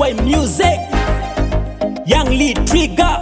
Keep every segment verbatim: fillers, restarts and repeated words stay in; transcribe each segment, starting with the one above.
Y Music, Young Lead Trigger,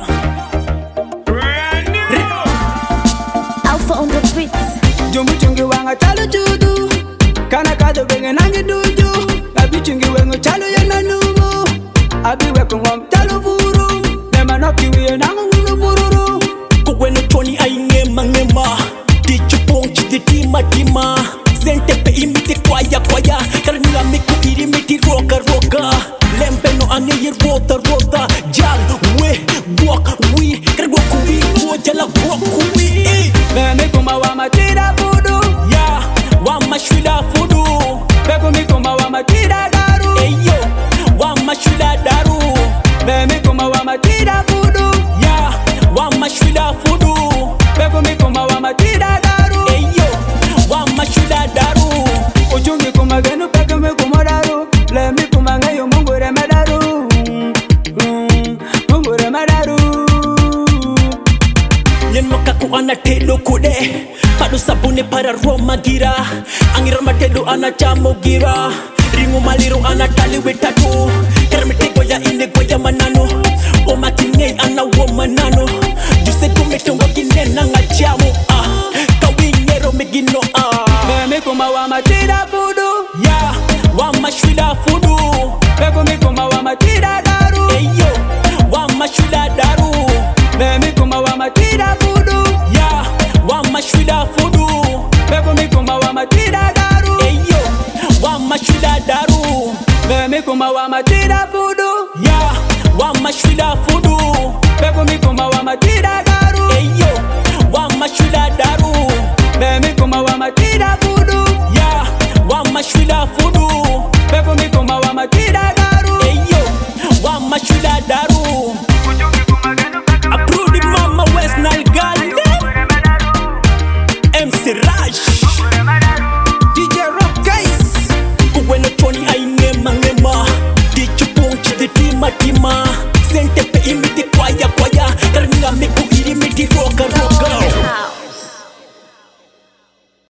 Alpha on the beats. Jumbu chungi wanga chalu judu, kana kado benga nangi duju. Abi chungi wengo chalu yena numu, abi weko ngom chalu furu. Nema noki wiye nangu ngulu fururu. Kuweno choni ay ngema ngema, di chupong chidi tima tima. Sente pe imiti kwaya kwaya, karnila miku iri miti roka roka. Lempe no ane yir rota rota, jal we walk we, kargo kuwi wo jala walk kuwi. Bemi kuma wa matira fudu, Ya wa mashwila fudu, begu mi kuma wa matira daru. eyo wa mashwila daru. Bemi kuma wa matira fudu, Ya wa mashwila fudu, begu mi kuma wa matira daru. eyo wa mashwila daru. Uchungi kuma genu peke mi kuma daru. Lemi kuma ngayo mungu reme daru. Mm, mungu reme daru. Yen makaku ana telo kude, padu sabune para Roma gira. Angira matelo ana chamo gira. Ringu maliru ana tali wetatu. Kermite goya ine goya manano. O matine ana wo manano. Juse kumetongo kine nanga chamo ah. Kawinyero megino ah. Bemi kuma wa matira fudu, Ya wa mashwila fudu, begu mi kuma wa matira daru. eyo wa mashwila daru. Bemi kuma wa matira fudu, Ya wa mashwila fudu, begu mi kuma wa matira daru. eyo wa mashwila daru. Bemi kuma wa matira fudu, Ya wa mashwila fudu, begu mi kuma wa matira daru. eyo wa mashwila daru. Bemi kuma wa matira fudu, Ya wa mashwila fudu, begu mi kuma wa matira